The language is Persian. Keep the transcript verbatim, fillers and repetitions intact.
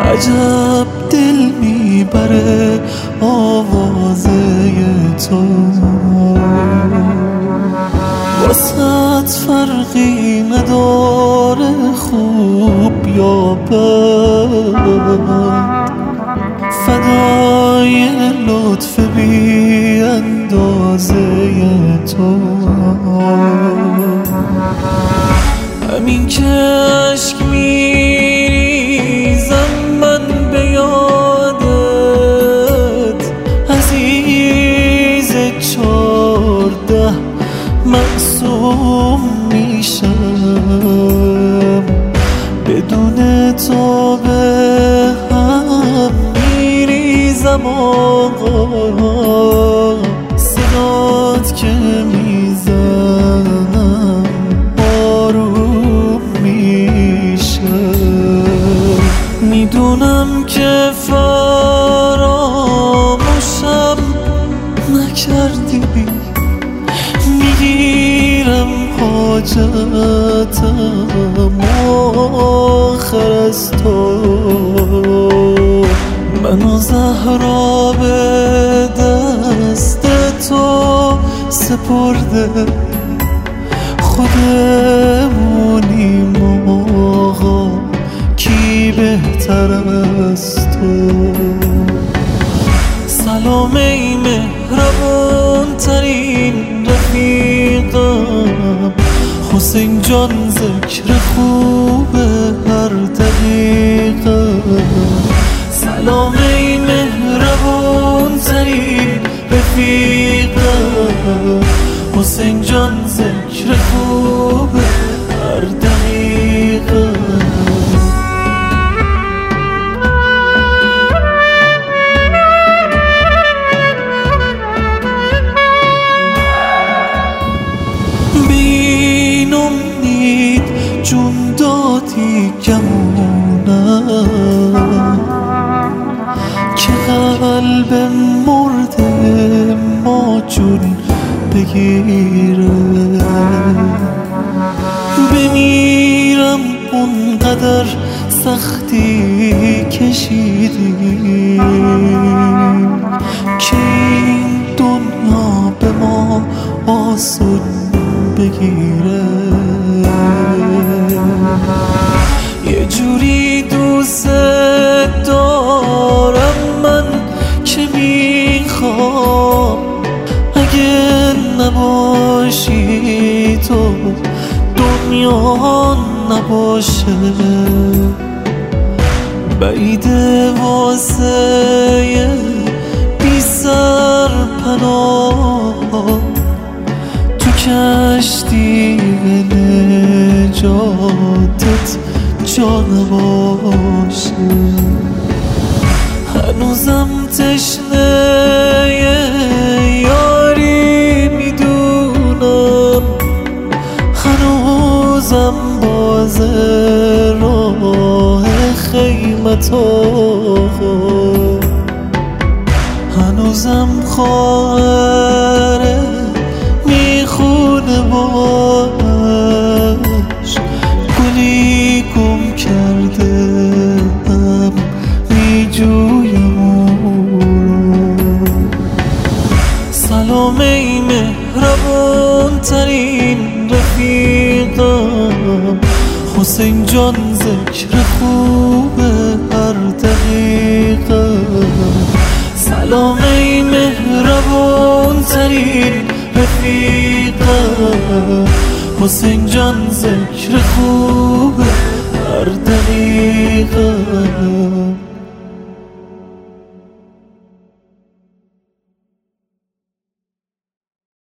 عجب دل میبره آوازه تو، واسط فرقی نداره خوب یا بد، فدای لطف بی اندازه تو. همین که عشق میریزم من به یادت، عزیز چارده معصوم میشم، بدون تو به هم میریزم آقا، صدات که میزنم آروم میشه. میدونم که فراموشم نکردی، میگیرم حاجتم آخر از تو. منو زهرا به دست تو سپرده، خودمونیم آقا کی بهتر از تو. سلام ای مهربون ترین رفیقم، حسین جان ذکر خوب هر دقیقه. سلام ای مهربون ترین رفیقم، حسین جان ذکر خوب هر دقیقه. بین امید جون دادی گمونم، که قلب مرده ما جون بگیره. بمیرم اونقدر سختی کشیدیم، که این دنیا به ما آسون بگیره. یه جوری دوست دارم من که میخوام اگه نباشی تو دنیا نباشه. بعیده واسه بی سر پناه تو کشتی نجاتت جا نباشه. هنوزم تشنه یاری میدونم، هنوزم باز راه خیمت آقا، هنوزم خواهره میخونه باش، گلی گم کرده هم میجویم اون. سلام ای مهربون ترین رفیقم، حسین جان ذکر خوب هر دقیقه. سلام ای مهربون ترین رفیقم، حسین جان ذکر خوب هر دقیقه.